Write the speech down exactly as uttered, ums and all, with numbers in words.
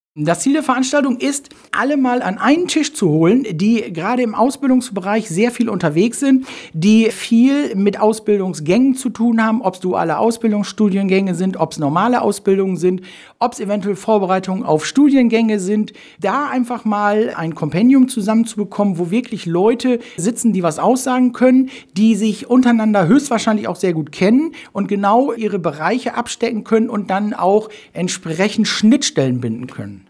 Das Ziel der Veranstaltung ist, alle mal an einen Tisch zu holen, die gerade im Ausbildungsbereich sehr viel unterwegs sind, die viel mit Ausbildungsgängen zu tun haben, ob es duale Ausbildungsstudiengänge sind, ob es normale Ausbildungen sind, ob es eventuell Vorbereitungen auf Studiengänge sind, da einfach mal ein Kompendium zusammenzubekommen, wo wirklich Leute sitzen, die was aussagen können, die sich untereinander höchstwahrscheinlich auch sehr gut kennen und genau ihre Bereiche abstecken können und dann auch entsprechend Schnittstellen binden können.